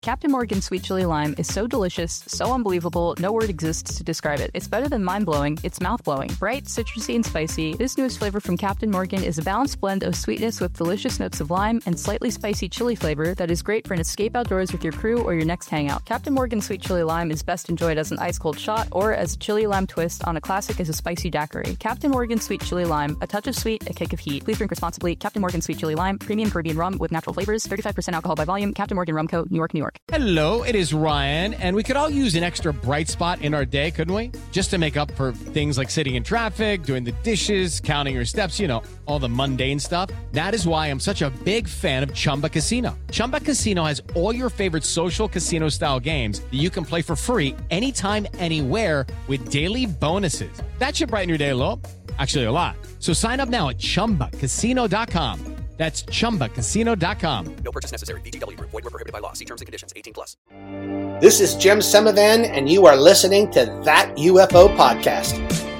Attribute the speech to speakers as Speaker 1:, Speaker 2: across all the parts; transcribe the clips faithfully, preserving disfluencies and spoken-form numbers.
Speaker 1: Captain Morgan Sweet Chili Lime is so delicious, so unbelievable, no word exists to describe it. It's better than mind-blowing, it's mouth-blowing. Bright, citrusy, and spicy, this newest flavor from Captain Morgan is a balanced blend of sweetness with delicious notes of lime and slightly spicy chili flavor that is great for an escape outdoors with your crew or your next hangout. Captain Morgan Sweet Chili Lime is best enjoyed as an ice-cold shot or as a chili lime twist on a classic as a spicy daiquiri. Captain Morgan Sweet Chili Lime, a touch of sweet, a kick of heat. Please drink responsibly. Captain Morgan Sweet Chili Lime, premium Caribbean rum with natural flavors, thirty-five percent alcohol by volume. Captain Morgan Rum Co., New York, New York.
Speaker 2: Hello, it is Ryan, and we could all use an extra bright spot in our day, couldn't we? Just to make up for things like sitting in traffic, doing the dishes, counting your steps, you know, all the mundane stuff. That is why I'm such a big fan of Chumba Casino. Chumba Casino has all your favorite social casino-style games that you can play for free anytime, anywhere with daily bonuses. That should brighten your day a little. Actually, a lot. So sign up now at chumba casino dot com. That's chumba casino dot com.
Speaker 3: No purchase necessary. V G W. Void where prohibited by law. See terms and conditions. eighteen plus.
Speaker 4: This is Jim Semivan, and you are listening to That U F O Podcast.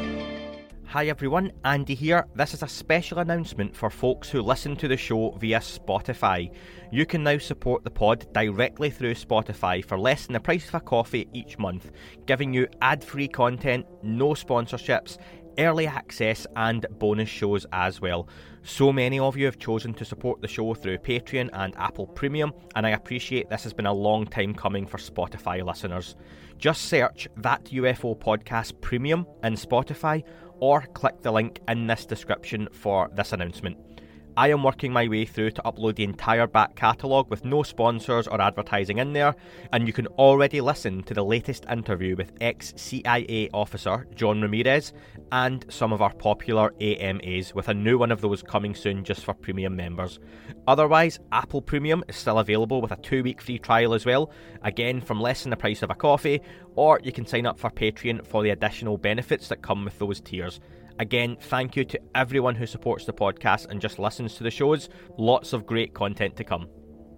Speaker 5: Hi everyone, Andy here. This is a special announcement for folks who listen to the show via Spotify. You can now support the pod directly through Spotify for less than the price of a coffee each month, giving you ad-free content, no sponsorships, early access and bonus shows as well. So many of you have chosen to support the show through Patreon and Apple Premium, and I appreciate this has been a long time coming for Spotify listeners. Just search That U F O Podcast Premium in Spotify or click the link in this description for this announcement. I am working my way through to upload the entire back catalogue with no sponsors or advertising in there, and you can already listen to the latest interview with ex-C I A officer John Ramirez and some of our popular A M As, with a new one of those coming soon just for premium members. Otherwise, Apple Premium is still available with a two-week free trial as well, again from less than the price of a coffee, or you can sign up for Patreon for the additional benefits that come with those tiers. Again, thank you to everyone who supports the podcast and just listens to the shows. Lots of great content to come.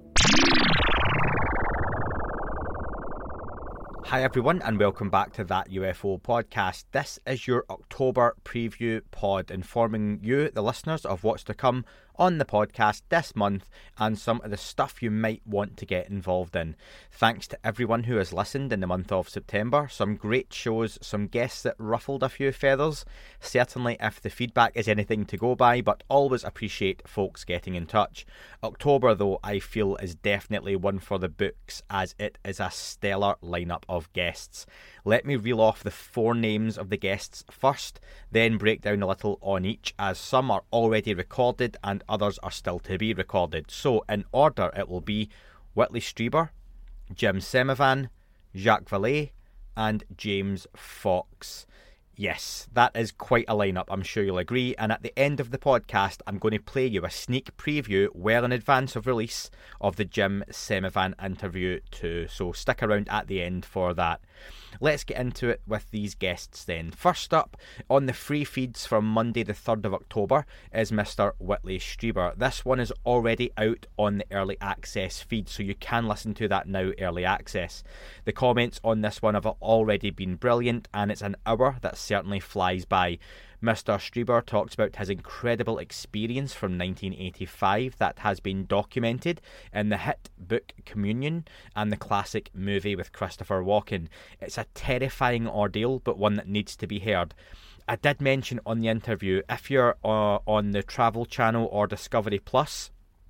Speaker 5: Hi everyone, and welcome back to That U F O Podcast. This is your October preview pod, informing you, the listeners, of what's to come on the podcast this month and some of the stuff you might want to get involved in. Thanks to everyone who has listened in the month of September. Some great shows, some guests that ruffled a few feathers. Certainly if the feedback is anything to go by, but always appreciate folks getting in touch. October, though, I feel is definitely one for the books, as it is a stellar lineup of guests. Let me reel off the four names of the guests first, then break down a little on each, as some are already recorded and others are still to be recorded. So, in order, it will be Whitley Strieber, Jim Semivan, Jacques Vallée, and James Fox. Yes, that is quite a lineup, I'm sure you'll agree, and at the end of the podcast I'm going to play you a sneak preview well in advance of release of the Jim Semivan interview too, so stick around at the end for that. Let's get into it with these guests then. First up, on the free feeds from Monday the third of October is Mister Whitley Strieber. This one is already out on the early access feed, so you can listen to that now, early access. The comments on this one have already been brilliant, and it's an hour that certainly flies by. Mister Strieber talks about his incredible experience from nineteen eighty-five that has been documented in the hit book Communion and the classic movie with Christopher Walken. It's a terrifying ordeal, but one that needs to be heard. I did mention on the interview, if you're uh, on the Travel Channel or Discovery Plus,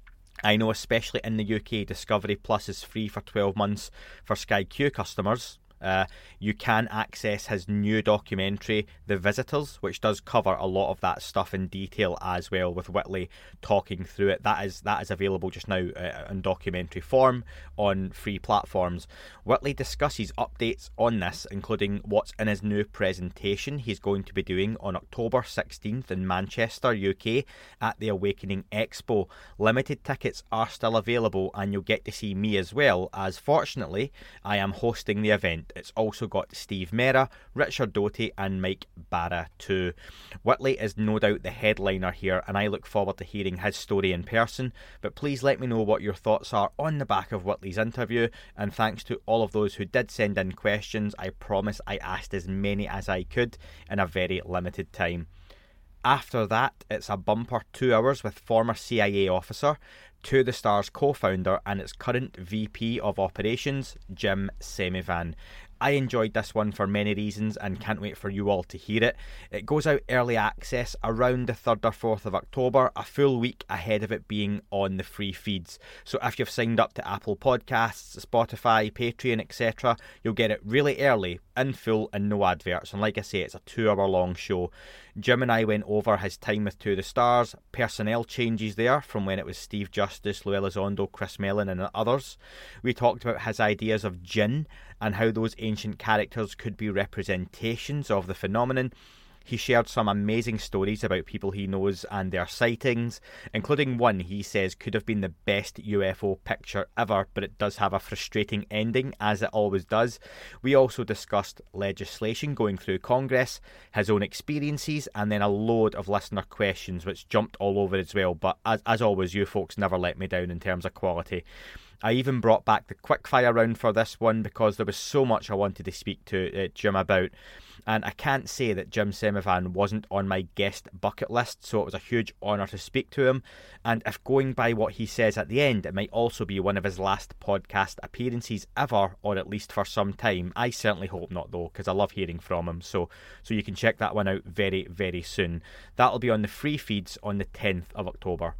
Speaker 5: I know especially in the U K, Discovery Plus is free for twelve months for Sky Q customers. Uh, you can access his new documentary, The Visitors, which does cover a lot of that stuff in detail as well, with Whitley talking through it. That is that is available just now uh, in documentary form on free platforms. Whitley discusses updates on this, including what's in his new presentation he's going to be doing on October sixteenth in Manchester, U K, at the Awakening Expo. Limited tickets are still available, and you'll get to see me as well, as fortunately I am hosting the event. It's also got Steve Mera, Richard Doty and Mike Barra too. Whitley is no doubt the headliner here, and I look forward to hearing his story in person, but please let me know what your thoughts are on the back of Whitley's interview, and thanks to all of those who did send in questions. I promise I asked as many as I could in a very limited time. After that, it's a bumper two hours with former C I A officer To The Stars co-founder and its current V P of Operations, Jim Semivan. I enjoyed this one for many reasons and can't wait for you all to hear it. It goes out early access around the third or fourth of October, a full week ahead of it being on the free feeds. So if you've signed up to Apple Podcasts, Spotify, Patreon, et cetera, you'll get it really early, in full and no adverts. And like I say, it's a two hour long show. Jim and I went over his time with To The Stars, personnel changes there from when it was Steve Justice, Lou Elizondo, Chris Mellon and others. We talked about his ideas of Jinn and how those ancient characters could be representations of the phenomenon. He shared some amazing stories about people he knows and their sightings, including one he says could have been the best U F O picture ever, but it does have a frustrating ending, as it always does. We also discussed legislation going through Congress, his own experiences, and then a load of listener questions, which jumped all over as well. But as, as always, you folks never let me down in terms of quality. I even brought back the quickfire round for this one because there was so much I wanted to speak to uh, Jim about. And I can't say that Jim Semivan wasn't on my guest bucket list, so it was a huge honour to speak to him. And if going by what he says at the end, it might also be one of his last podcast appearances ever, or at least for some time. I certainly hope not, though, because I love hearing from him. So, so you can check that one out very, very soon. That'll be on the free feeds on the tenth of October.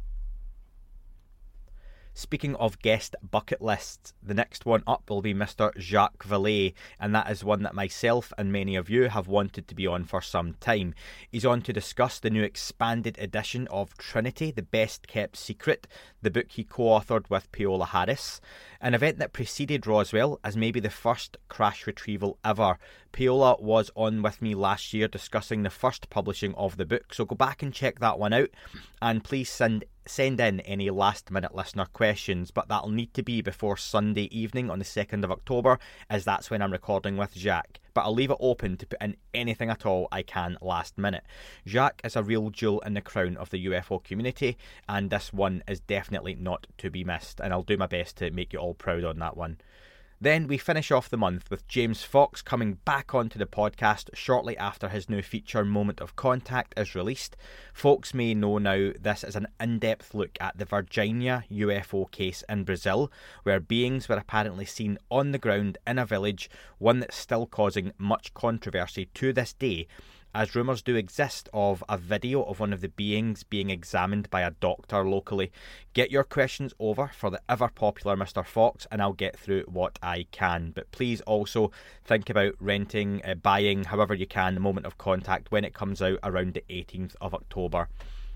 Speaker 5: Speaking of guest bucket lists, the next one up will be Mister Jacques Vallée, and that is one that myself and many of you have wanted to be on for some time. He's on to discuss the new expanded edition of Trinity, the Best Kept Secret, the book he co-authored with Paola Harris, an event that preceded Roswell as maybe the first crash retrieval ever. Paola was on with me last year discussing the first publishing of the book, so go back and check that one out, and please send Send in any last minute listener questions, but that'll need to be before Sunday evening on the second of October, as that's when I'm recording with Jacques. But I'll leave it open to put in anything at all I can last minute. Jacques is a real jewel in the crown of the U F O community, and this one is definitely not to be missed, and I'll do my best to make you all proud on that one. Then we finish off the month with James Fox coming back onto the podcast shortly after his new feature Moment of Contact is released. Folks may know now this is an in-depth look at the Virginia U F O case in Brazil, where beings were apparently seen on the ground in a village, one that's still causing much controversy to this day, as rumours do exist of a video of one of the beings being examined by a doctor locally. Get your questions over for the ever-popular Mister Fox and I'll get through what I can. But please also think about renting, uh, buying, however you can, the Moment of Contact when it comes out around the eighteenth of October.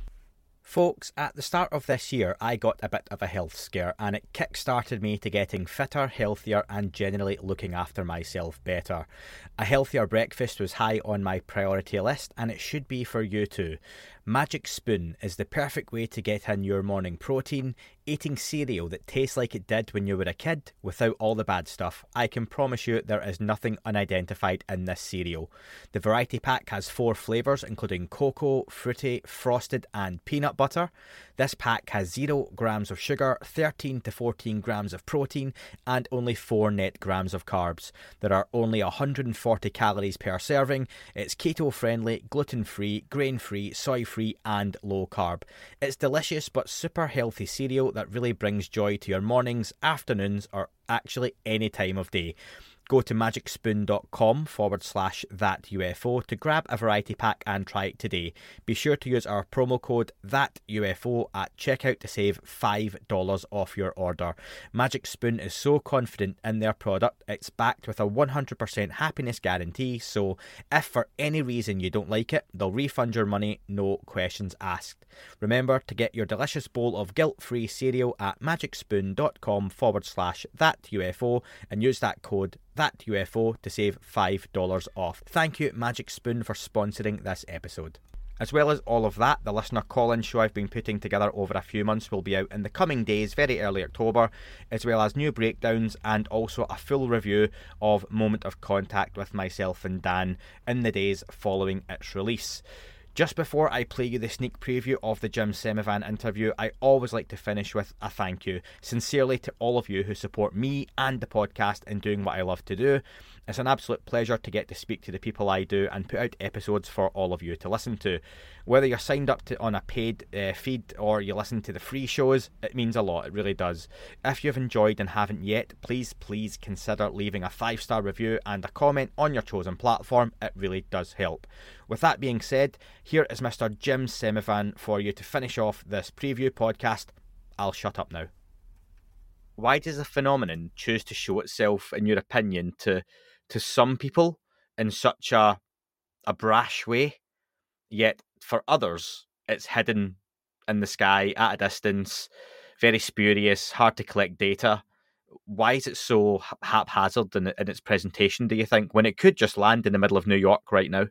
Speaker 5: Folks, at the start of this year, I got a bit of a health scare, and it kick-started me to getting fitter, healthier, and generally looking after myself better. A healthier breakfast was high on my priority list, and it should be for you too. Magic Spoon is the perfect way to get in your morning protein, eating cereal that tastes like it did when you were a kid, without all the bad stuff. I can promise you there is nothing unidentified in this cereal. The variety pack has four flavours, including cocoa, fruity, frosted, and peanut butter. This pack has zero grams of sugar, thirteen to fourteen grams of protein, and only four net grams of carbs. There are only one hundred forty calories per serving. It's keto-friendly, gluten-free, grain-free, soy-free, and low carb. It's delicious but super healthy cereal that really brings joy to your mornings, afternoons, or actually any time of day. Go to magicspoon.com forward slash that UFO to grab a variety pack and try it today. Be sure to use our promo code that U F O at checkout to save five dollars off your order. Magic Spoon is so confident in their product, it's backed with a one hundred percent happiness guarantee, so if for any reason you don't like it, they'll refund your money, no questions asked. Remember to get your delicious bowl of guilt-free cereal at magicspoon.com forward slash that UFO and use that code that U F O to save five dollars off. Thank you, Magic Spoon, for sponsoring this episode. As well as all of that, the listener call-in show I've been putting together over a few months will be out in the coming days, very early October, as well as new breakdowns and also a full review of Moment of Contact with myself and Dan in the days following its release. Just before I play you the sneak preview of the Jim Semivan interview, I always like to finish with a thank you, sincerely to all of you who support me and the podcast in doing what I love to do. It's an absolute pleasure to get to speak to the people I do and put out episodes for all of you to listen to. Whether you're signed up to on a paid uh, feed or you listen to the free shows, it means a lot, it really does. If you've enjoyed and haven't yet, please, please consider leaving a five-star review and a comment on your chosen platform. It really does help. With that being said, here is Mister Jim Semivan for you to finish off this preview podcast. I'll shut up now. Why does a phenomenon choose to show itself, in your opinion, to to some people in such a a brash way, yet for others it's hidden in the sky at a distance, very spurious, hard to collect data? Why is it so haphazard in, in its presentation, do you think, when it could just land in the middle of New York right now?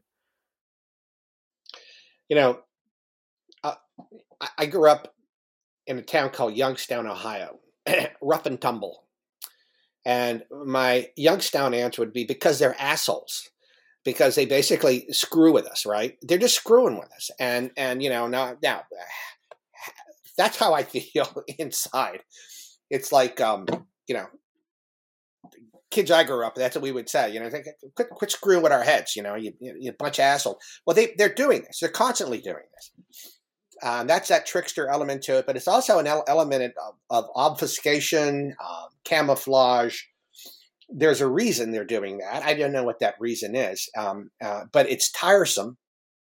Speaker 4: You know, uh, I grew up in a town called Youngstown, Ohio, rough and tumble. And my Youngstown answer would be because they're assholes, because they basically screw with us, right? They're just screwing with us. And, and you know, now, now that's how I feel inside. It's like, um, you know, kids I grew up, that's what we would say, you know, quit, quit screwing with our heads, you know, you, you, you bunch of assholes. Well, they, they're doing this. They're constantly doing this. Um, that's that trickster element to it, but it's also an element of, of obfuscation, um, camouflage. There's a reason they're doing that. I don't know what that reason is, um, uh, but it's tiresome.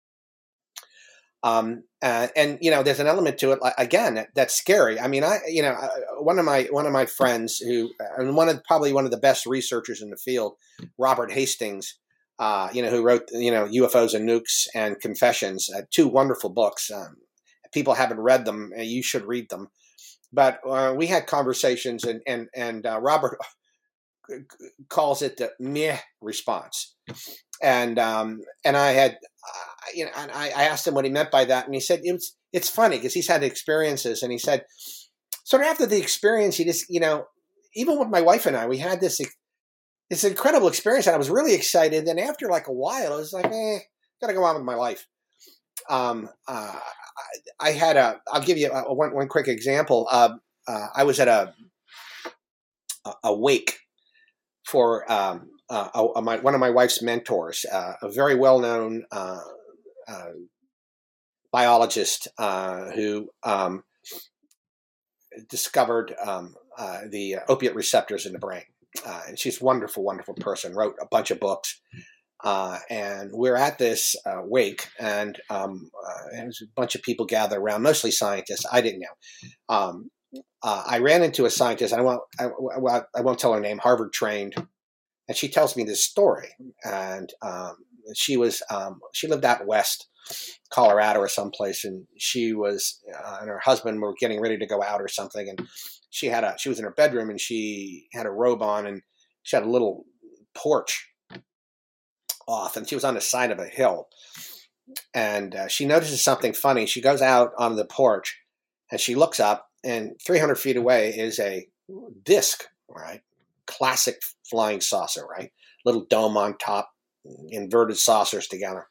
Speaker 4: Um, uh, and you know, there's an element to it again that, that's scary. I mean, I, you know, one of my one of my friends who, and one of probably one of the best researchers in the field, Robert Hastings, uh, you know, who wrote you know U F Os and Nukes and Confessions, uh, two wonderful books. Um, People haven't read them. You should read them. But uh, we had conversations, and and and uh, Robert calls it the meh response. And um, and I had, uh, you know, and I, I asked him what he meant by that, and he said it's it's funny because he's had experiences, and he said, sort of after the experience, he just, you know, even with my wife and I, we had this this incredible experience, and I was really excited. And after like a while, it was like, eh, gotta go on with my life. Um, uh, I, I had a, I'll give you a, a one, one quick example. Uh, uh, I was at a, a, a wake for, um, uh, a, a, my, one of my wife's mentors, uh, a very well-known, uh, uh, biologist, uh, who, um, discovered, um, uh, the opiate receptors in the brain. Uh, and she's a wonderful, wonderful person, wrote a bunch of books. Uh, and we're at this uh, wake, and um, uh, there was a bunch of people gathered around, mostly scientists. I didn't know. Um, uh, I ran into a scientist. I won't. I, I won't tell her name. Harvard trained, and she tells me this story. And um, she was um, she lived out west, Colorado or someplace, and she was uh, and her husband were getting ready to go out or something, and she had a she was in her bedroom, and she had a robe on, and she had a little porch off, and she was on the side of a hill, and uh, she notices something funny. She goes out on the porch, and she looks up, and three hundred feet away is a disc, right? Classic flying saucer, right? Little dome on top, inverted saucers together.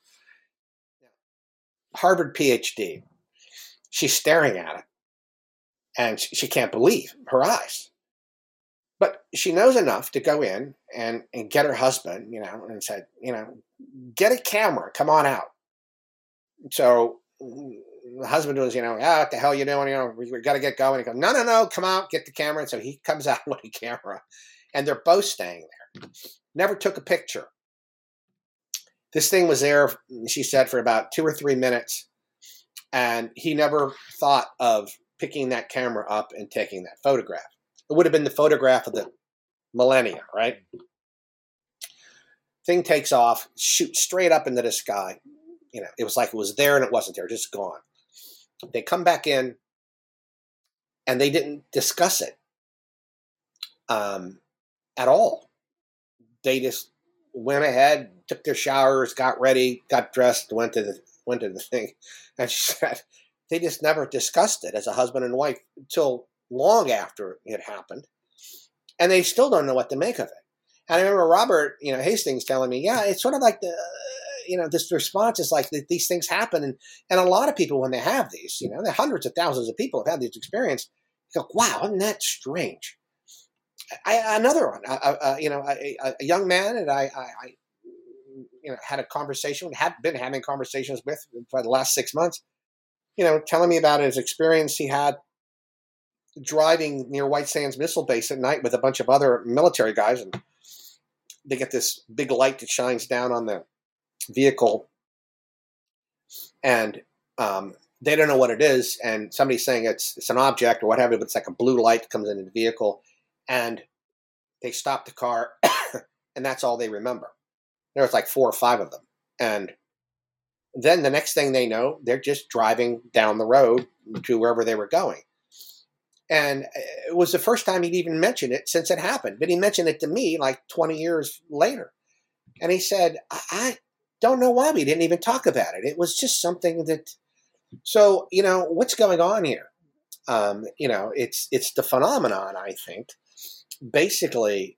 Speaker 4: Harvard P H D. She's staring at it, and she can't believe her eyes. But she knows enough to go in and, and get her husband, you know, and said, you know, get a camera, come on out. So the husband was, you know, ah, what the hell you doing? You know, we, we got to get going. He goes, no, no, no, come out, get the camera. And so he comes out with a camera, and they're both staying there. Never took a picture. This thing was there, she said, for about two or three minutes, and he never thought of picking that camera up and taking that photograph. It would have been the photograph of the millennia, right? Thing takes off, shoots straight up into the sky. You know, it was like it was there and it wasn't there, just gone. They come back in, and they didn't discuss it um, at all. They just went ahead, took their showers, got ready, got dressed, went to the went to the thing, and she said they just never discussed it as a husband and wife until long after it happened, and they still don't know what to make of it. And I remember Robert, you know, Hastings telling me, yeah, it's sort of like the, uh, you know, this response is like the, these things happen, and and a lot of people when they have these, you know, hundreds of thousands of people have had this experience, go, wow, isn't that strange? I, another one, uh, uh, you know, a, a young man that I, I, I, you know, had a conversation, had been having conversations with for the last six months, you know, telling me about his experience he had driving near White Sands Missile Base at night with a bunch of other military guys, and they get this big light that shines down on the vehicle, and um, they don't know what it is, and somebody's saying it's it's an object or whatever, but it's like a blue light that comes into the vehicle, and they stop the car, and that's all they remember. There was like four or five of them, and then the next thing they know, they're just driving down the road to wherever they were going. And it was the first time he'd even mentioned it since it happened. But he mentioned it to me like twenty years later. And he said, I, I don't know why we didn't even talk about it. It was just something that, so, you know, what's going on here? Um, you know, it's, it's the phenomenon, I think, basically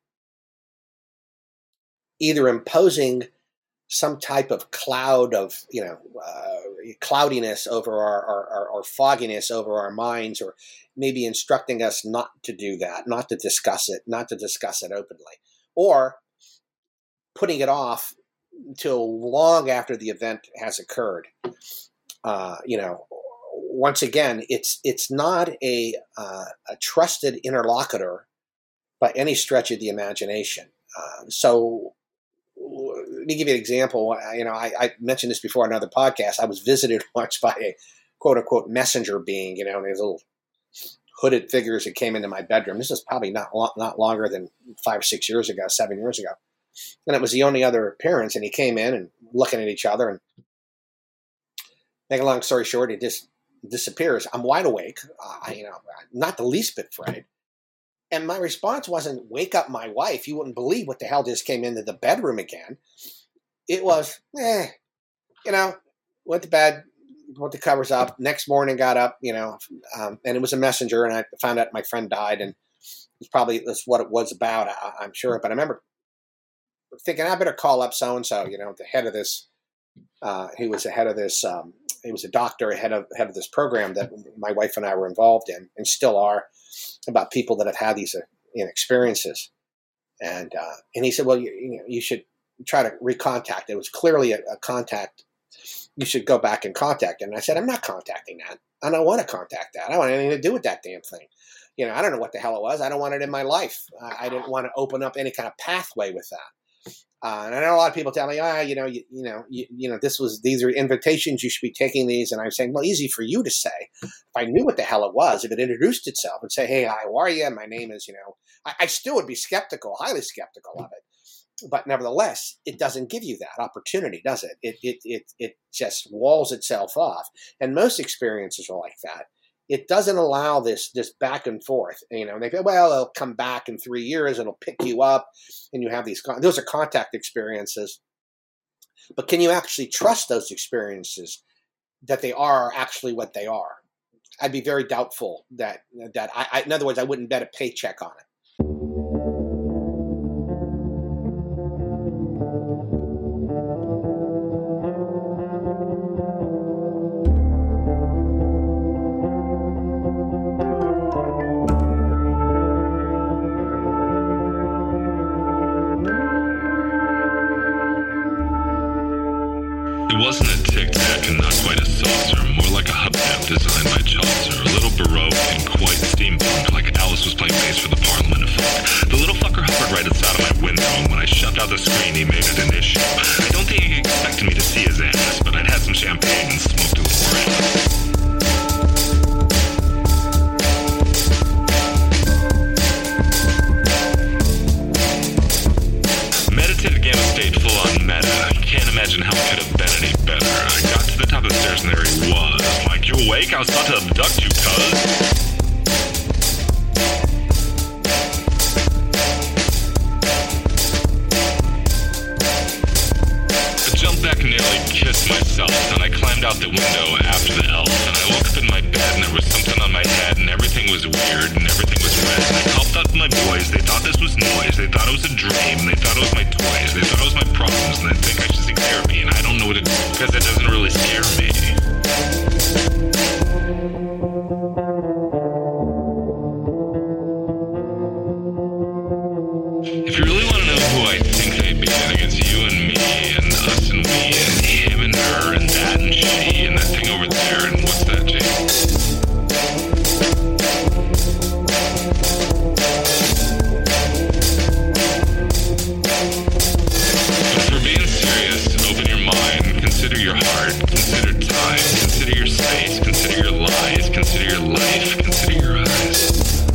Speaker 4: either imposing some type of cloud of, you know, uh, cloudiness over our, our, our, or fogginess over our minds, or maybe instructing us not to do that, not to discuss it, not to discuss it openly, or putting it off till long after the event has occurred. Uh, you know, once again, it's it's not a uh, a trusted interlocutor by any stretch of the imagination. Uh, so. Let me give you an example. You know, I, I mentioned this before on another podcast. I was visited once by a quote unquote messenger being, you know, and these little hooded figures that came into my bedroom. This is probably not lo- not longer than five or six years ago, seven years ago. And it was the only other appearance. And he came in and looking at each other, and make a long story short, he just disappears. I'm wide awake, uh, you know, not the least bit afraid. And my response wasn't, wake up my wife. You wouldn't believe what the hell just came into the bedroom again. It was, eh, you know, went to bed, put the covers up. Next morning, got up, you know, um, and it was a messenger. And I found out my friend died. And it's probably that's what it was about, I, I'm sure. But I remember thinking, I better call up so-and-so, you know, the head of this. Uh, he was the head of this. Um, he was a doctor, head of, head of this program that my wife and I were involved in and still are, about people that have had these uh, you know, experiences. And uh, and he said, well, you, you know, you should try to recontact. It was clearly a, a contact. You should go back and contact it. And I said, I'm not contacting that. I don't want to contact that. I don't want anything to do with that damn thing. You know, I don't know what the hell it was. I don't want it in my life. I, I didn't want to open up any kind of pathway with that. Uh, and I know a lot of people tell me, ah, you know, you, you know, you, you know, this was, these are invitations. You should be taking these. And I'm saying, well, easy for you to say. If I knew what the hell it was, if it introduced itself and say, hey, hi, how are you? My name is, you know, I, I still would be skeptical, highly skeptical of it. But nevertheless, it doesn't give you that opportunity, does it? It, it, it, it just walls itself off. And most experiences are like that. It doesn't allow this this back and forth. You know, and they go, well, it'll come back in three years. It'll pick you up, and you have these. Those are contact experiences. But can you actually trust those experiences that they are actually what they are? I'd be very doubtful that that. I, I in other words, I wouldn't bet a paycheck on it.
Speaker 6: It wasn't a tic-tac and not quite a saucer, more like a hubcap designed by Chaucer, a little baroque and quite steampunk, like Alice was playing bass for the Parliament of Folk. The little fucker hovered right outside of my window, and when I shoved out the screen, he made it an issue. I don't think he expected me to see his ass, but I'd had some champagne and smoked a little. Meditative gamma state full on meta. Can't imagine how it could have been any better. I got to the top of the stairs and there he was. Like, you awake? I was about to abduct you, cuz. I jumped back and nearly kissed myself, and I climbed out the window after the elf, and I woke up in my bed and there was something on my head and everything was weird and everything was red, and I called out to my boys. They thought this was noise, they thought it was a dream, and they thought it was my toys, they thought it was my problems, and they think I should seek therapy, and I don't know what to do because it doesn't really scare me. who I think they'd be. I think it's you and me and us and we and him and her and that and she and that thing over there and what's that, Jake? But if we're being serious, open your mind, consider your heart, consider time, consider your space, consider your lies, consider your life, consider your eyes.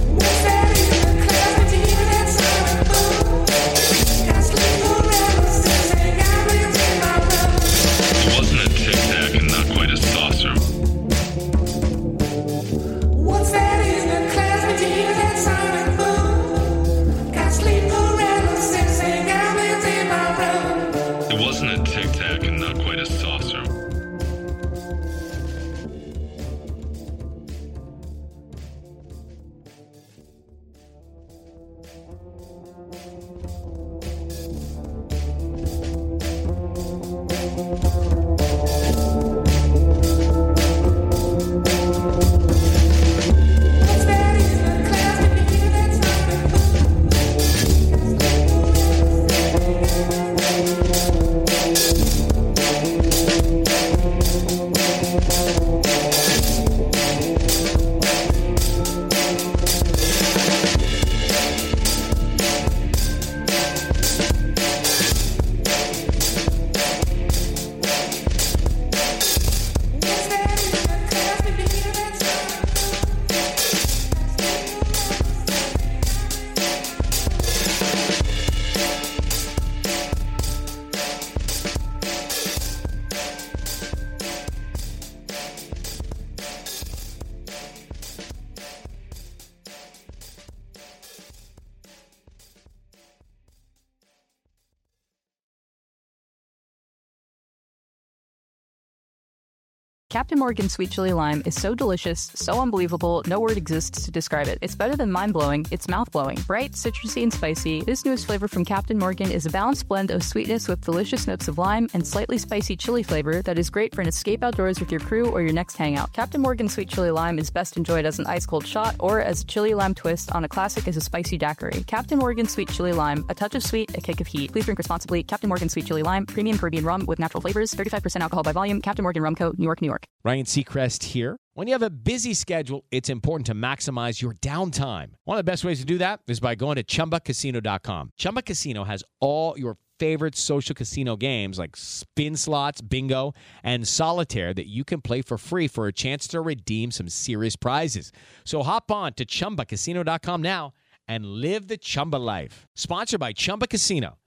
Speaker 1: Captain Morgan Sweet Chili Lime is so delicious, so unbelievable, no word exists to describe it. It's better than mind-blowing, it's mouth-blowing. Bright, citrusy, and spicy, this newest flavor from Captain Morgan is a balanced blend of sweetness with delicious notes of lime and slightly spicy chili flavor that is great for an escape outdoors with your crew or your next hangout. Captain Morgan Sweet Chili Lime is best enjoyed as an ice-cold shot or as a chili lime twist on a classic as a spicy daiquiri. Captain Morgan Sweet Chili Lime, a touch of sweet, a kick of heat. Please drink responsibly. Captain Morgan Sweet Chili Lime, premium Caribbean rum with natural flavors, thirty-five percent alcohol by volume. Captain Morgan Rum Co., New York, New York.
Speaker 2: Ryan Seacrest here. When you have a busy schedule, it's important to maximize your downtime. One of the best ways to do that is by going to Chumba Casino dot com. Chumba Casino has all your favorite social casino games like spin slots, bingo, and solitaire that you can play for free for a chance to redeem some serious prizes. So hop on to Chumba Casino dot com now and live the Chumba life. Sponsored by Chumba Casino.